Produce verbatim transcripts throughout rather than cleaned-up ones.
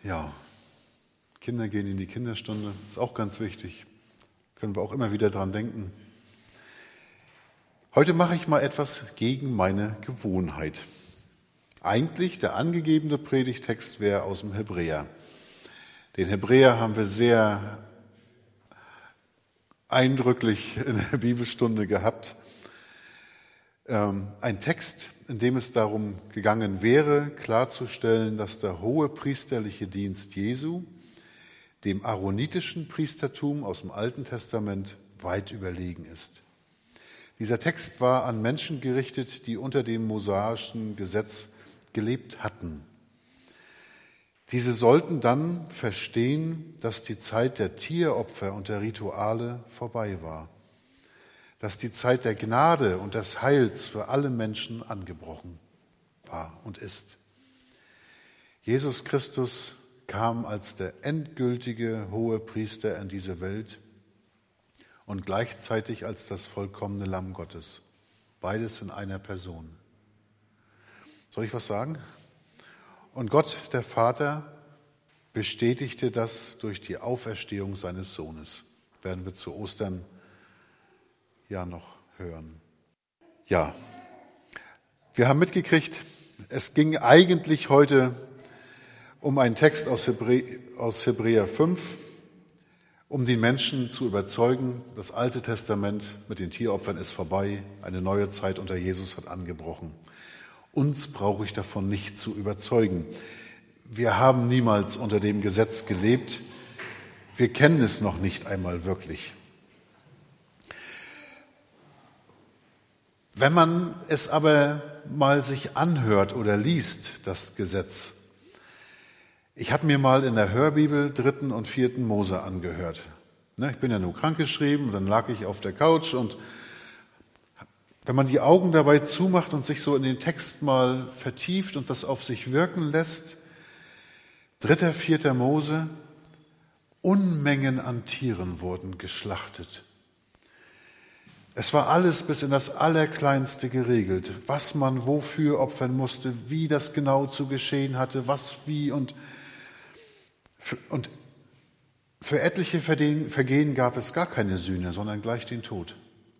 Ja, Kinder gehen in die Kinderstunde, ist auch ganz wichtig. Können wir auch immer wieder dran denken. Heute mache ich mal etwas gegen meine Gewohnheit. Eigentlich der angegebene Predigtext wäre aus dem Hebräer. Den Hebräer haben wir sehr eindrücklich in der Bibelstunde gehabt. Ein Text, in dem es darum gegangen wäre, klarzustellen, dass der hohe priesterliche Dienst Jesu dem aaronitischen Priestertum aus dem Alten Testament weit überlegen ist. Dieser Text war an Menschen gerichtet, die unter dem mosaischen Gesetz gelebt hatten. Diese sollten dann verstehen, dass die Zeit der Tieropfer und der Rituale vorbei war, dass die Zeit der Gnade und des Heils für alle Menschen angebrochen war und ist. Jesus Christus kam als der endgültige hohe Priester in diese Welt und gleichzeitig als das vollkommene Lamm Gottes. Beides in einer Person. Soll ich was sagen? Und Gott, der Vater, bestätigte das durch die Auferstehung seines Sohnes. Werden wir zu Ostern ja noch hören. Ja, wir haben mitgekriegt, es ging eigentlich heute um einen Text aus, Hebrä- aus Hebräer fünf, um die Menschen zu überzeugen, das Alte Testament mit den Tieropfern ist vorbei, eine neue Zeit unter Jesus hat angebrochen. Uns brauche ich davon nicht zu überzeugen. Wir haben niemals unter dem Gesetz gelebt. Wir kennen es noch nicht einmal wirklich. Wenn man es aber mal sich anhört oder liest, das Gesetz. Ich habe mir mal in der Hörbibel dritten und vierten Mose angehört. Ich bin ja nur krankgeschrieben, dann lag ich auf der Couch und wenn man die Augen dabei zumacht und sich so in den Text mal vertieft und das auf sich wirken lässt, dritter, vierter Mose, Unmengen an Tieren wurden geschlachtet. Es war alles bis in das Allerkleinste geregelt, was man wofür opfern musste, wie das genau zu geschehen hatte, was wie und für, und für etliche Vergehen gab es gar keine Sühne, sondern gleich den Tod.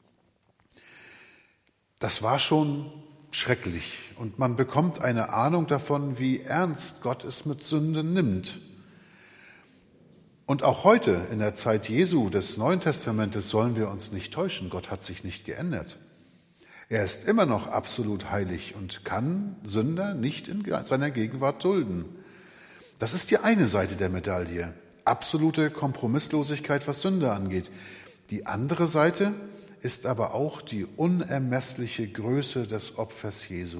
Das war schon schrecklich und man bekommt eine Ahnung davon, wie ernst Gott es mit Sünde nimmt. Und auch heute, in der Zeit Jesu, des Neuen Testamentes, sollen wir uns nicht täuschen. Gott hat sich nicht geändert. Er ist immer noch absolut heilig und kann Sünder nicht in seiner Gegenwart dulden. Das ist die eine Seite der Medaille. Absolute Kompromisslosigkeit, was Sünde angeht. Die andere Seite ist aber auch die unermessliche Größe des Opfers Jesu.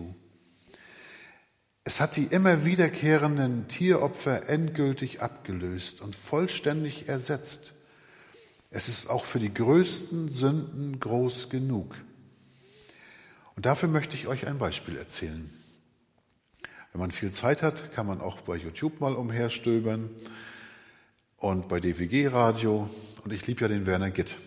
Es hat die immer wiederkehrenden Tieropfer endgültig abgelöst und vollständig ersetzt. Es ist auch für die größten Sünden groß genug. Und dafür möchte ich euch ein Beispiel erzählen. Wenn man viel Zeit hat, kann man auch bei YouTube mal umherstöbern und bei D V G-Radio. Und ich liebe ja den Werner Gitt.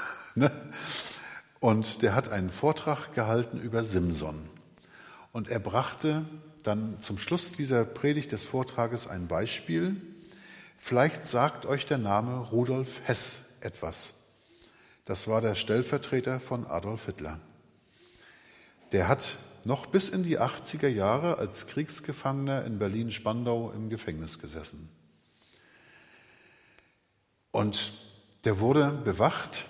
Und der hat einen Vortrag gehalten über Simson. Und er brachte dann zum Schluss dieser Predigt des Vortrages ein Beispiel. Vielleicht sagt euch der Name Rudolf Hess etwas. Das war der Stellvertreter von Adolf Hitler. Der hat noch bis in die achtziger Jahre als Kriegsgefangener in Berlin-Spandau im Gefängnis gesessen. Und der wurde bewacht.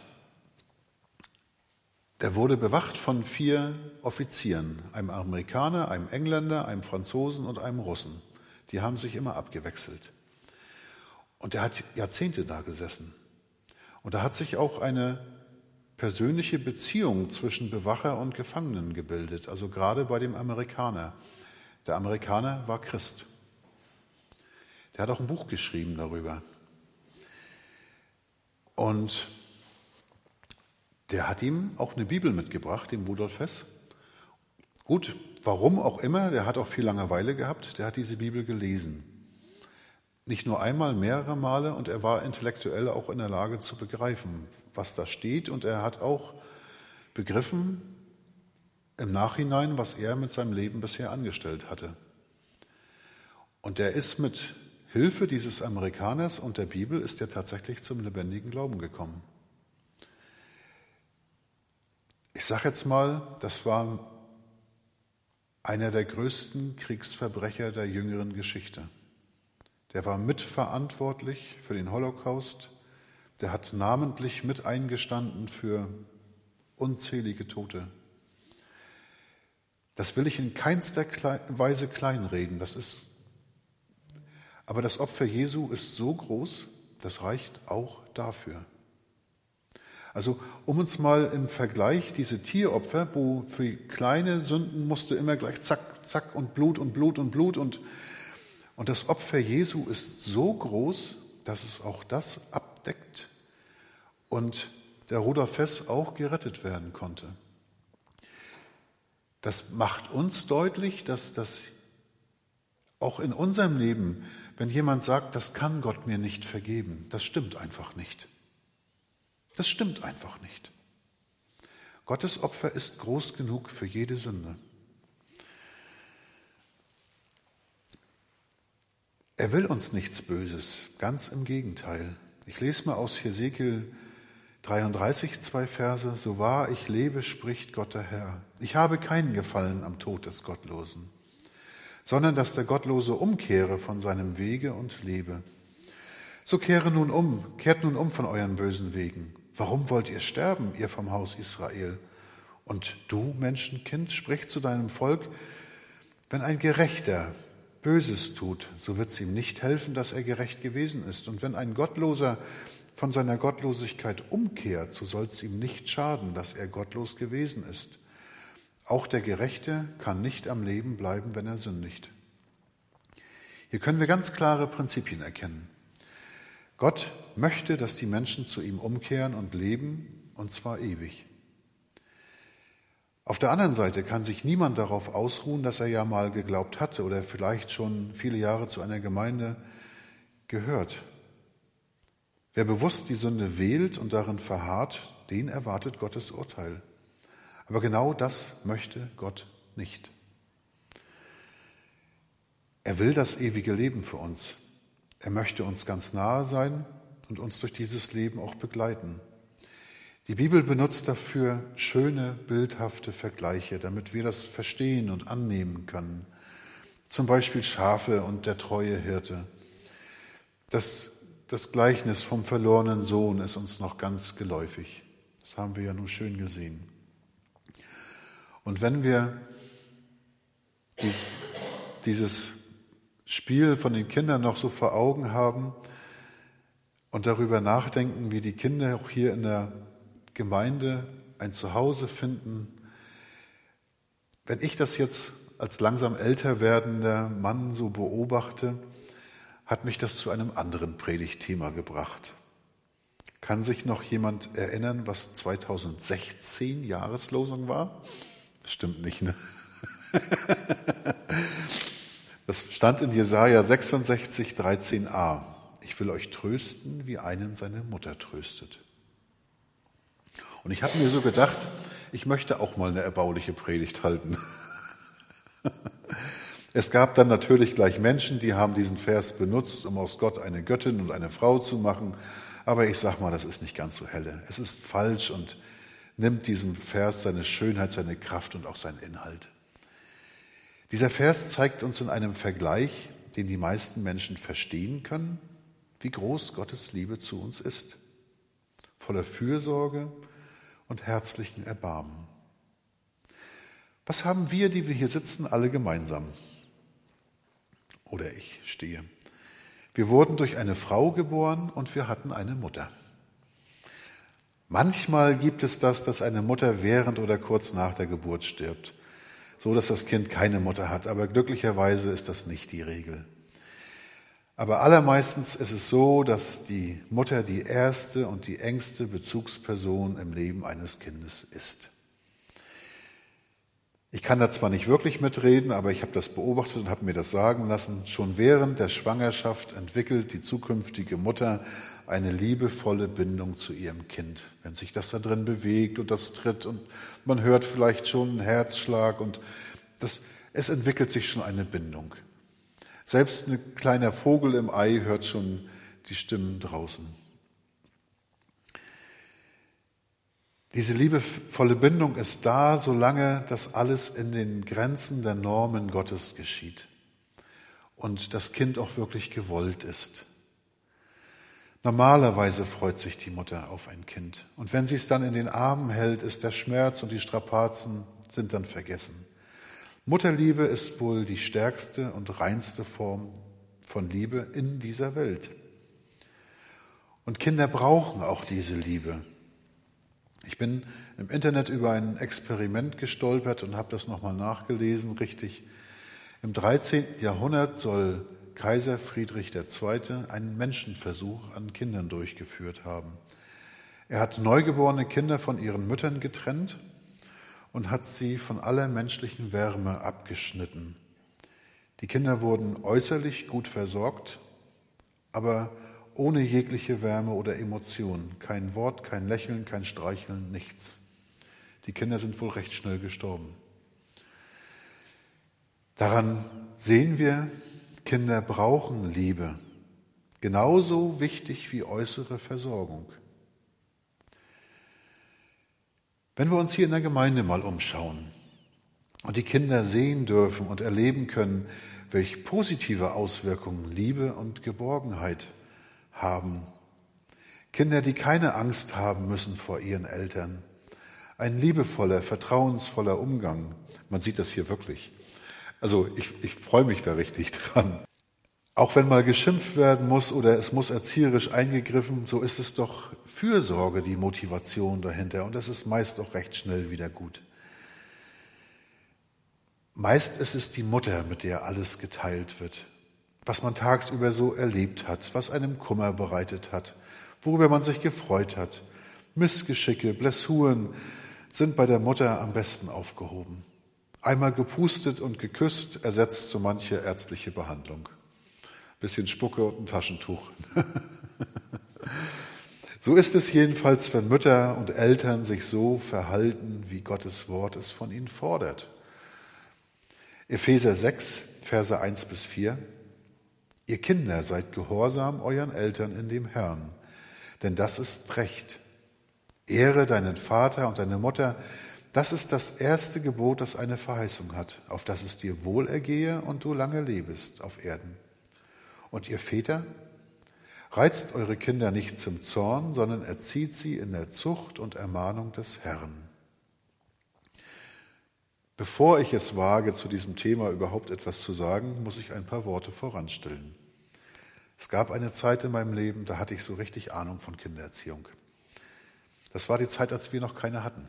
Der wurde bewacht von vier Offizieren, einem Amerikaner, einem Engländer, einem Franzosen und einem Russen. Die haben sich immer abgewechselt. Und er hat Jahrzehnte da gesessen. Und da hat sich auch eine persönliche Beziehung zwischen Bewacher und Gefangenen gebildet, also gerade bei dem Amerikaner. Der Amerikaner war Christ. Der hat auch ein Buch geschrieben darüber. Und der hat ihm auch eine Bibel mitgebracht, dem Rudolf Hess. Gut, warum auch immer, der hat auch viel Langeweile gehabt, der hat diese Bibel gelesen. Nicht nur einmal, mehrere Male, und er war intellektuell auch in der Lage zu begreifen, was da steht. Und er hat auch begriffen im Nachhinein, was er mit seinem Leben bisher angestellt hatte. Und er ist mit Hilfe dieses Amerikaners und der Bibel ist er tatsächlich zum lebendigen Glauben gekommen. Ich sage jetzt mal, das war einer der größten Kriegsverbrecher der jüngeren Geschichte. Der war mitverantwortlich für den Holocaust. Der hat namentlich mit eingestanden für unzählige Tote. Das will ich in keinster Weise kleinreden. Das ist, aber das Opfer Jesu ist so groß, das reicht auch dafür. Also um uns mal im Vergleich diese Tieropfer, wo für kleine Sünden musste immer gleich zack, zack und Blut und Blut und Blut und, und das Opfer Jesu ist so groß, dass es auch das abdeckt und der Rudolf Hess auch gerettet werden konnte. Das macht uns deutlich, dass das auch in unserem Leben, wenn jemand sagt, das kann Gott mir nicht vergeben, das stimmt einfach nicht. Das stimmt einfach nicht. Gottes Opfer ist groß genug für jede Sünde. Er will uns nichts Böses, ganz im Gegenteil. Ich lese mal aus Hesekiel dreiunddreißig, zwei Verse. So wahr ich lebe, spricht Gott der Herr. Ich habe keinen Gefallen am Tod des Gottlosen, sondern dass der Gottlose umkehre von seinem Wege und lebe. So kehre nun um, kehrt nun um von euren bösen Wegen. Warum wollt ihr sterben, ihr vom Haus Israel? Und du, Menschenkind, sprich zu deinem Volk, wenn ein Gerechter Böses tut, so wird es ihm nicht helfen, dass er gerecht gewesen ist. Und wenn ein Gottloser von seiner Gottlosigkeit umkehrt, so soll es ihm nicht schaden, dass er gottlos gewesen ist. Auch der Gerechte kann nicht am Leben bleiben, wenn er sündigt. Hier können wir ganz klare Prinzipien erkennen. Gott möchte, dass die Menschen zu ihm umkehren und leben, und zwar ewig. Auf der anderen Seite kann sich niemand darauf ausruhen, dass er ja mal geglaubt hatte oder vielleicht schon viele Jahre zu einer Gemeinde gehört. Wer bewusst die Sünde wählt und darin verharrt, den erwartet Gottes Urteil. Aber genau das möchte Gott nicht. Er will das ewige Leben für uns. Er möchte uns ganz nahe sein und uns durch dieses Leben auch begleiten. Die Bibel benutzt dafür schöne, bildhafte Vergleiche, damit wir das verstehen und annehmen können. Zum Beispiel Schafe und der treue Hirte. Das, das Gleichnis vom verlorenen Sohn ist uns noch ganz geläufig. Das haben wir ja nur schön gesehen. Und wenn wir dies, dieses Spiel von den Kindern noch so vor Augen haben und darüber nachdenken, wie die Kinder auch hier in der Gemeinde ein Zuhause finden. Wenn ich das jetzt als langsam älter werdender Mann so beobachte, hat mich das zu einem anderen Predigtthema gebracht. Kann sich noch jemand erinnern, was zweitausendsechzehn Jahreslosung war? Bestimmt nicht, ne? Das stand in Jesaja sechsundsechzig, dreizehn a. Ich will euch trösten, wie einen seine Mutter tröstet. Und ich habe mir so gedacht, ich möchte auch mal eine erbauliche Predigt halten. Es gab dann natürlich gleich Menschen, die haben diesen Vers benutzt, um aus Gott eine Göttin und eine Frau zu machen. Aber ich sage mal, das ist nicht ganz so helle. Es ist falsch und nimmt diesem Vers seine Schönheit, seine Kraft und auch seinen Inhalt. Dieser Vers zeigt uns in einem Vergleich, den die meisten Menschen verstehen können, wie groß Gottes Liebe zu uns ist. Voller Fürsorge und herzlichen Erbarmen. Was haben wir, die wir hier sitzen, alle gemeinsam? Oder ich stehe. Wir wurden durch eine Frau geboren und wir hatten eine Mutter. Manchmal gibt es das, dass eine Mutter während oder kurz nach der Geburt stirbt, so dass das Kind keine Mutter hat. Aber glücklicherweise ist das nicht die Regel. Aber allermeistens ist es so, dass die Mutter die erste und die engste Bezugsperson im Leben eines Kindes ist. Ich kann da zwar nicht wirklich mitreden, aber ich habe das beobachtet und habe mir das sagen lassen. Schon während der Schwangerschaft entwickelt die zukünftige Mutter eine liebevolle Bindung zu ihrem Kind. Wenn sich das da drin bewegt und das tritt und man hört vielleicht schon einen Herzschlag und das, es entwickelt sich schon eine Bindung. Selbst ein kleiner Vogel im Ei hört schon die Stimmen draußen. Diese liebevolle Bindung ist da, solange das alles in den Grenzen der Normen Gottes geschieht und das Kind auch wirklich gewollt ist. Normalerweise freut sich die Mutter auf ein Kind. Und wenn sie es dann in den Armen hält, ist der Schmerz und die Strapazen sind dann vergessen. Mutterliebe ist wohl die stärkste und reinste Form von Liebe in dieser Welt. Und Kinder brauchen auch diese Liebe. Ich bin im Internet über ein Experiment gestolpert und habe das nochmal nachgelesen, richtig. Im dreizehnten Jahrhundert soll Kaiser Friedrich der Zweite einen Menschenversuch an Kindern durchgeführt haben. Er hat neugeborene Kinder von ihren Müttern getrennt und hat sie von aller menschlichen Wärme abgeschnitten. Die Kinder wurden äußerlich gut versorgt, aber ohne jegliche Wärme oder Emotion. Kein Wort, kein Lächeln, kein Streicheln, nichts. Die Kinder sind wohl recht schnell gestorben. Daran sehen wir, Kinder brauchen Liebe, genauso wichtig wie äußere Versorgung. Wenn wir uns hier in der Gemeinde mal umschauen und die Kinder sehen dürfen und erleben können, welche positive Auswirkungen Liebe und Geborgenheit haben. Kinder, die keine Angst haben müssen vor ihren Eltern. Ein liebevoller, vertrauensvoller Umgang. Man sieht das hier wirklich. Also ich, ich freue mich da richtig dran. Auch wenn mal geschimpft werden muss oder es muss erzieherisch eingegriffen, so ist es doch Fürsorge die Motivation dahinter. Und das ist meist auch recht schnell wieder gut. Meist ist es die Mutter, mit der alles geteilt wird. Was man tagsüber so erlebt hat, was einem Kummer bereitet hat, worüber man sich gefreut hat. Missgeschicke, Blessuren sind bei der Mutter am besten aufgehoben. Einmal gepustet und geküsst ersetzt so manche ärztliche Behandlung. Bisschen Spucke und ein Taschentuch. So ist es jedenfalls, wenn Mütter und Eltern sich so verhalten, wie Gottes Wort es von ihnen fordert. Epheser sechs, Verse eins bis vier. Ihr Kinder, seid gehorsam euren Eltern in dem Herrn, denn das ist Recht. Ehre deinen Vater und deine Mutter, das ist das erste Gebot, das eine Verheißung hat, auf das es dir wohl ergehe und du lange lebest auf Erden. Und ihr Väter, reizt eure Kinder nicht zum Zorn, sondern erzieht sie in der Zucht und Ermahnung des Herrn. Bevor ich es wage, zu diesem Thema überhaupt etwas zu sagen, muss ich ein paar Worte voranstellen. Es gab eine Zeit in meinem Leben, da hatte ich so richtig Ahnung von Kindererziehung. Das war die Zeit, als wir noch keine hatten.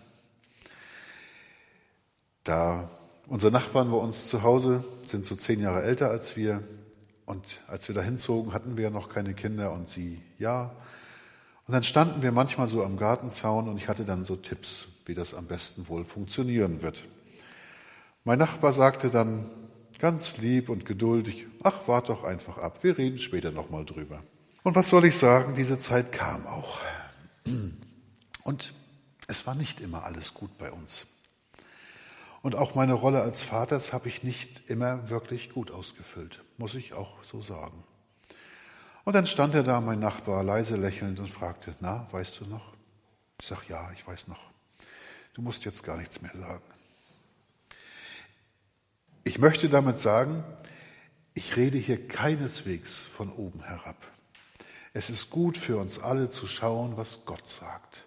Da unsere Nachbarn bei uns zu Hause sind so zehn Jahre älter als wir und als wir da hinzogen, hatten wir noch keine Kinder und sie ja. Und dann standen wir manchmal so am Gartenzaun und ich hatte dann so Tipps, wie das am besten wohl funktionieren wird. Mein Nachbar sagte dann ganz lieb und geduldig, ach, wart doch einfach ab, wir reden später nochmal drüber. Und was soll ich sagen, diese Zeit kam auch. Und es war nicht immer alles gut bei uns. Und auch meine Rolle als Vaters habe ich nicht immer wirklich gut ausgefüllt, muss ich auch so sagen. Und dann stand er da, mein Nachbar, leise lächelnd und fragte, na, weißt du noch? Ich sage, ja, ich weiß noch. Du musst jetzt gar nichts mehr sagen. Ich möchte damit sagen, ich rede hier keineswegs von oben herab. Es ist gut für uns alle zu schauen, was Gott sagt.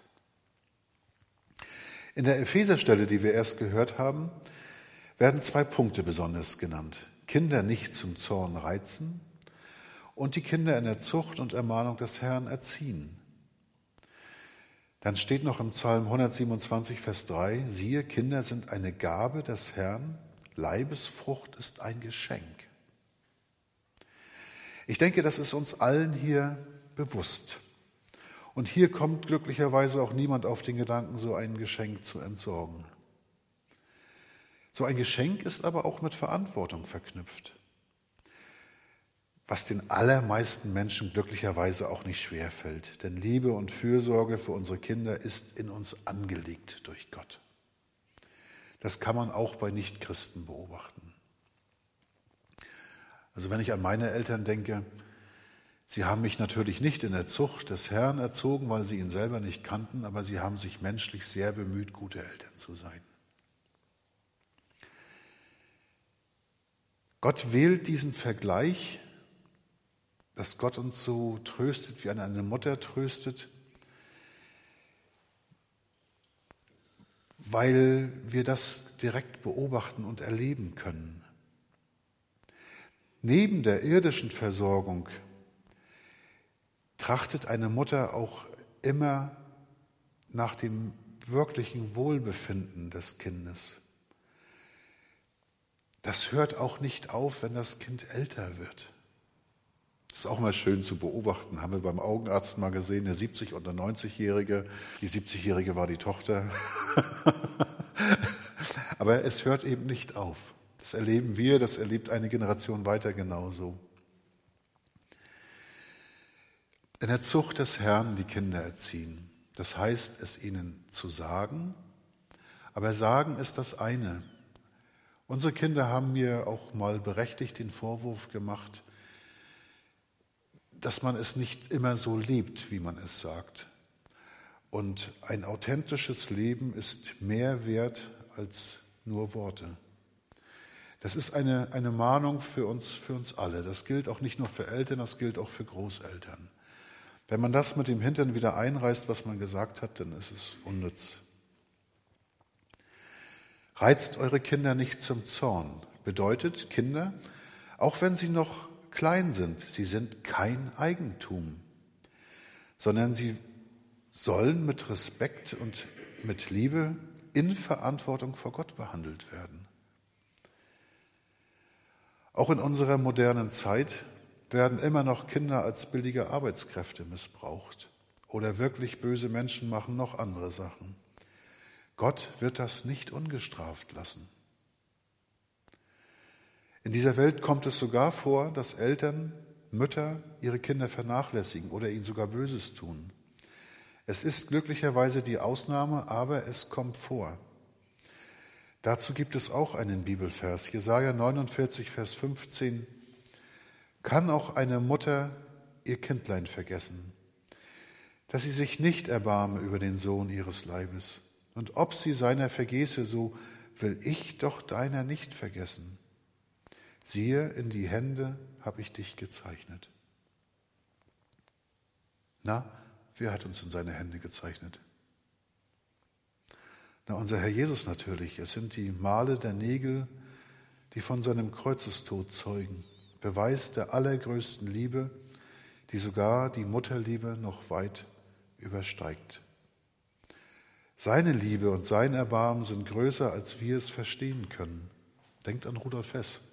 In der Epheserstelle, die wir erst gehört haben, werden zwei Punkte besonders genannt. Kinder nicht zum Zorn reizen und die Kinder in der Zucht und Ermahnung des Herrn erziehen. Dann steht noch im Psalm hundertsiebenundzwanzig, Vers drei, siehe, Kinder sind eine Gabe des Herrn, Leibesfrucht ist ein Geschenk. Ich denke, das ist uns allen hier bewusst. Und hier kommt glücklicherweise auch niemand auf den Gedanken, so ein Geschenk zu entsorgen. So ein Geschenk ist aber auch mit Verantwortung verknüpft, was den allermeisten Menschen glücklicherweise auch nicht schwerfällt. Denn Liebe und Fürsorge für unsere Kinder ist in uns angelegt durch Gott. Das kann man auch bei Nichtchristen beobachten. Also wenn ich an meine Eltern denke, sie haben mich natürlich nicht in der Zucht des Herrn erzogen, weil sie ihn selber nicht kannten, aber sie haben sich menschlich sehr bemüht, gute Eltern zu sein. Gott wählt diesen Vergleich, dass Gott uns so tröstet, wie eine Mutter tröstet, weil wir das direkt beobachten und erleben können. Neben der irdischen Versorgung trachtet eine Mutter auch immer nach dem wirklichen Wohlbefinden des Kindes. Das hört auch nicht auf, wenn das Kind älter wird. Das ist auch mal schön zu beobachten. Haben wir beim Augenarzt mal gesehen, der siebzig- und der neunzigjährige. Die siebzigjährige war die Tochter. Aber es hört eben nicht auf. Das erleben wir, das erlebt eine Generation weiter genauso. In der Zucht des Herrn die Kinder erziehen. Das heißt, es ihnen zu sagen. Aber sagen ist das eine. Unsere Kinder haben mir auch mal berechtigt den Vorwurf gemacht, dass man es nicht immer so lebt, wie man es sagt. Und ein authentisches Leben ist mehr wert als nur Worte. Das ist eine, eine Mahnung für uns, für uns alle. Das gilt auch nicht nur für Eltern, das gilt auch für Großeltern. Wenn man das mit dem Hintern wieder einreißt, was man gesagt hat, dann ist es unnütz. Reizt eure Kinder nicht zum Zorn. Bedeutet, Kinder, auch wenn sie noch klein sind, sie sind kein Eigentum, sondern sie sollen mit Respekt und mit Liebe in Verantwortung vor Gott behandelt werden. Auch in unserer modernen Zeit werden immer noch Kinder als billige Arbeitskräfte missbraucht oder wirklich böse Menschen machen noch andere Sachen. Gott wird das nicht ungestraft lassen. In dieser Welt kommt es sogar vor, dass Eltern, Mütter ihre Kinder vernachlässigen oder ihnen sogar Böses tun. Es ist glücklicherweise die Ausnahme, aber es kommt vor. Dazu gibt es auch einen Bibelvers, Jesaja neunundvierzig, Vers fünfzehn. Kann auch eine Mutter ihr Kindlein vergessen, dass sie sich nicht erbarme über den Sohn ihres Leibes? Und ob sie seiner vergesse, so will ich doch deiner nicht vergessen. Siehe, in die Hände habe ich dich gezeichnet. Na, wer hat uns in seine Hände gezeichnet? Na, unser Herr Jesus natürlich. Es sind die Male der Nägel, die von seinem Kreuzestod zeugen. Beweis der allergrößten Liebe, die sogar die Mutterliebe noch weit übersteigt. Seine Liebe und sein Erbarmen sind größer, als wir es verstehen können. Denkt an Rudolf Hess.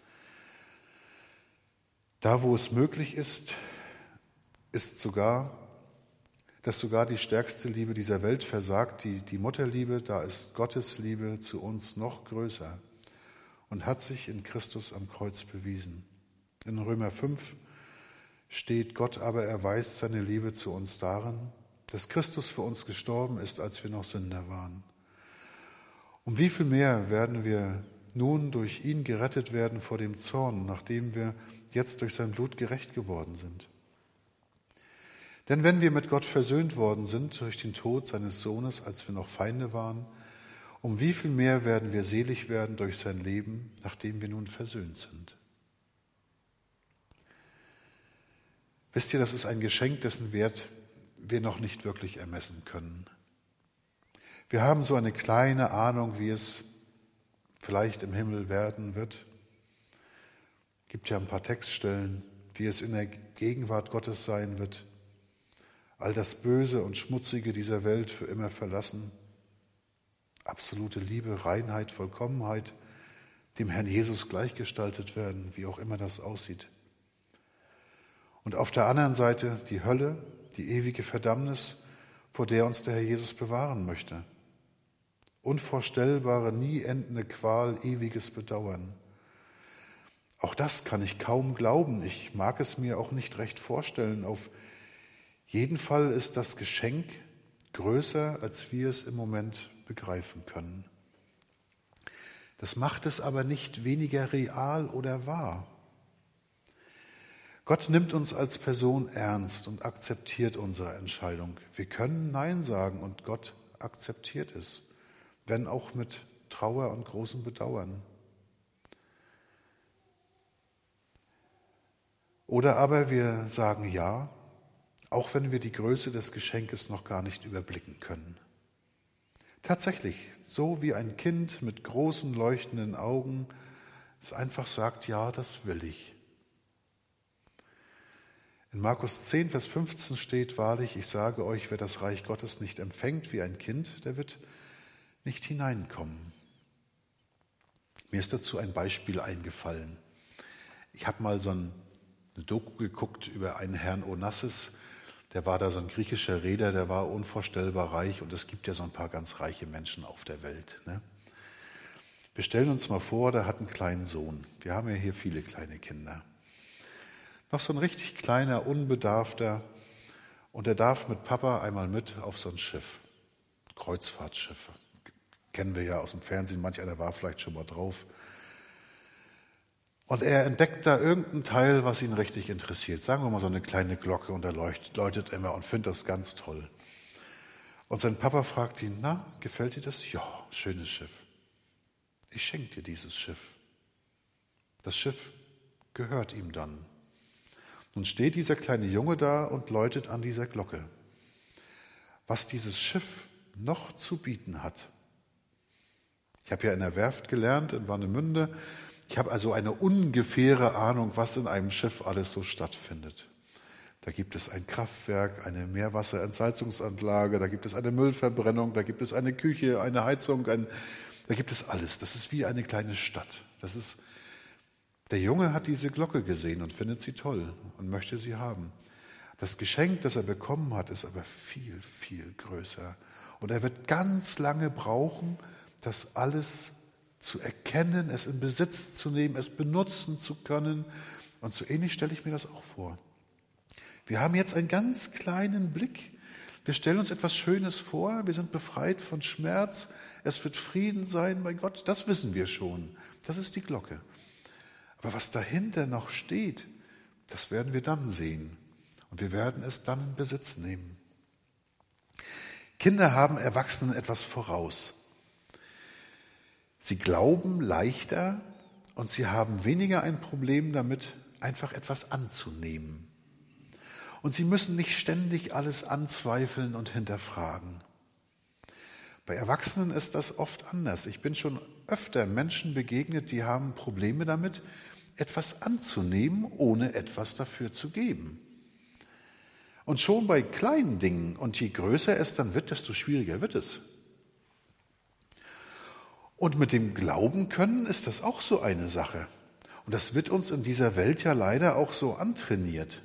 Da, wo es möglich ist, ist sogar, dass sogar die stärkste Liebe dieser Welt versagt, die, die Mutterliebe, da ist Gottes Liebe zu uns noch größer und hat sich in Christus am Kreuz bewiesen. In Römer fünf steht, Gott aber erweist seine Liebe zu uns darin, dass Christus für uns gestorben ist, als wir noch Sünder waren. Um wie viel mehr werden wir nun durch ihn gerettet werden vor dem Zorn, nachdem wir jetzt durch sein Blut gerecht geworden sind. Denn wenn wir mit Gott versöhnt worden sind durch den Tod seines Sohnes, als wir noch Feinde waren, um wie viel mehr werden wir selig werden durch sein Leben, nachdem wir nun versöhnt sind. Wisst ihr, das ist ein Geschenk, dessen Wert wir noch nicht wirklich ermessen können. Wir haben so eine kleine Ahnung, wie es vielleicht im Himmel werden wird. Es gibt ja ein paar Textstellen, wie es in der Gegenwart Gottes sein wird. All das Böse und Schmutzige dieser Welt für immer verlassen. Absolute Liebe, Reinheit, Vollkommenheit, dem Herrn Jesus gleichgestaltet werden, wie auch immer das aussieht. Und auf der anderen Seite die Hölle, die ewige Verdammnis, vor der uns der Herr Jesus bewahren möchte. Unvorstellbare, nie endende Qual, ewiges Bedauern. Auch das kann ich kaum glauben. Ich mag es mir auch nicht recht vorstellen. Auf jeden Fall ist das Geschenk größer, als wir es im Moment begreifen können. Das macht es aber nicht weniger real oder wahr. Gott nimmt uns als Person ernst und akzeptiert unsere Entscheidung. Wir können Nein sagen und Gott akzeptiert es, wenn auch mit Trauer und großem Bedauern. Oder aber wir sagen Ja, auch wenn wir die Größe des Geschenkes noch gar nicht überblicken können. Tatsächlich, so wie ein Kind mit großen leuchtenden Augen, es einfach sagt, ja, das will ich. In Markus zehn, Vers fünfzehn steht, wahrlich, ich sage euch, wer das Reich Gottes nicht empfängt wie ein Kind, der wird nicht hineinkommen. Mir ist dazu ein Beispiel eingefallen. Ich habe mal so ein, eine Doku geguckt über einen Herrn Onassis, der war da so ein griechischer Reeder, der war unvorstellbar reich und es gibt ja so ein paar ganz reiche Menschen auf der Welt. Ne? Wir stellen uns mal vor, der hat einen kleinen Sohn. Wir haben ja hier viele kleine Kinder. Noch so ein richtig kleiner, unbedarfter und der darf mit Papa einmal mit auf so ein Schiff. Kreuzfahrtschiffe. Kennen wir ja aus dem Fernsehen, manch einer war vielleicht schon mal drauf. Und er entdeckt da irgendein Teil, was ihn richtig interessiert. Sagen wir mal so eine kleine Glocke und er leuchtet, läutet immer und findet das ganz toll. Und sein Papa fragt ihn, na, gefällt dir das? Ja, schönes Schiff. Ich schenke dir dieses Schiff. Das Schiff gehört ihm dann. Nun steht dieser kleine Junge da und läutet an dieser Glocke. Was dieses Schiff noch zu bieten hat. Ich habe ja in der Werft gelernt in Warnemünde. Ich habe also eine ungefähre Ahnung, was in einem Schiff alles so stattfindet. Da gibt es ein Kraftwerk, eine Meerwasserentsalzungsanlage, da gibt es eine Müllverbrennung, da gibt es eine Küche, eine Heizung, ein, da gibt es alles. Das ist wie eine kleine Stadt. Das ist, der Junge hat diese Glocke gesehen und findet sie toll und möchte sie haben. Das Geschenk, das er bekommen hat, ist aber viel, viel größer. Und er wird ganz lange brauchen, das alles zu erkennen, es in Besitz zu nehmen, es benutzen zu können. Und so ähnlich stelle ich mir das auch vor. Wir haben jetzt einen ganz kleinen Blick. Wir stellen uns etwas Schönes vor. Wir sind befreit von Schmerz. Es wird Frieden sein bei Gott. Das wissen wir schon. Das ist die Glocke. Aber was dahinter noch steht, das werden wir dann sehen. Und wir werden es dann in Besitz nehmen. Kinder haben Erwachsenen etwas voraus. Sie glauben leichter und sie haben weniger ein Problem damit, einfach etwas anzunehmen. Und sie müssen nicht ständig alles anzweifeln und hinterfragen. Bei Erwachsenen ist das oft anders. Ich bin schon öfter Menschen begegnet, die haben Probleme damit, etwas anzunehmen, ohne etwas dafür zu geben. Und schon bei kleinen Dingen, und je größer es dann wird, desto schwieriger wird es. Und mit dem Glauben können ist das auch so eine Sache. Und das wird uns in dieser Welt ja leider auch so antrainiert.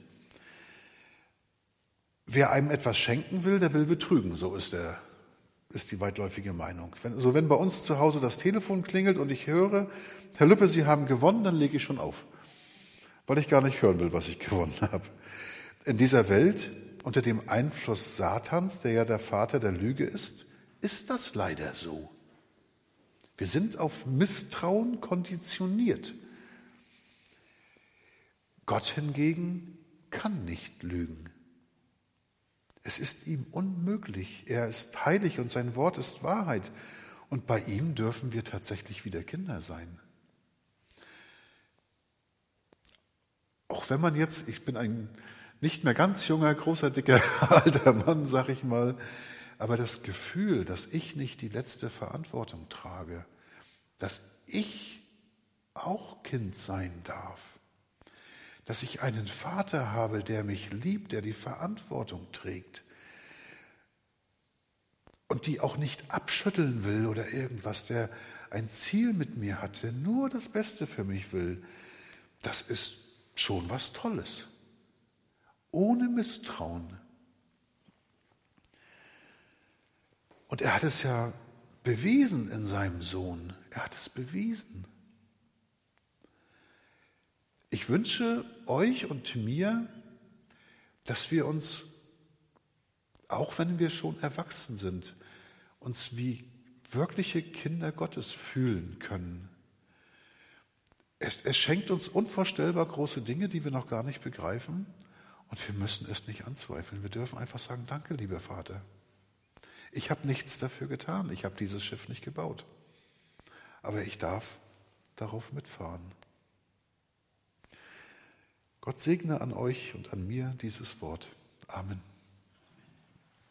Wer einem etwas schenken will, der will betrügen, so ist, der, ist die weitläufige Meinung. Wenn, also wenn bei uns zu Hause das Telefon klingelt und ich höre, Herr Lüppe, Sie haben gewonnen, dann lege ich schon auf, weil ich gar nicht hören will, was ich gewonnen habe. In dieser Welt, unter dem Einfluss Satans, der ja der Vater der Lüge ist, ist das leider so. Wir sind auf Misstrauen konditioniert. Gott hingegen kann nicht lügen. Es ist ihm unmöglich. Er ist heilig und sein Wort ist Wahrheit. Und bei ihm dürfen wir tatsächlich wieder Kinder sein. Auch wenn man jetzt, ich bin ein nicht mehr ganz junger, großer, dicker, alter Mann, sag ich mal, aber das Gefühl, dass ich nicht die letzte Verantwortung trage, dass ich auch Kind sein darf, dass ich einen Vater habe, der mich liebt, der die Verantwortung trägt und die auch nicht abschütteln will oder irgendwas, der ein Ziel mit mir hat, der nur das Beste für mich will, das ist schon was Tolles. Ohne Misstrauen. Und er hat es ja bewiesen in seinem Sohn. Er hat es bewiesen. Ich wünsche euch und mir, dass wir uns, auch wenn wir schon erwachsen sind, uns wie wirkliche Kinder Gottes fühlen können. es, es schenkt uns unvorstellbar große Dinge, die wir noch gar nicht begreifen. Und wir müssen es nicht anzweifeln. Wir dürfen einfach sagen, danke, lieber Vater. Ich habe nichts dafür getan. Ich habe dieses Schiff nicht gebaut. Aber ich darf darauf mitfahren. Gott segne an euch und an mir dieses Wort. Amen.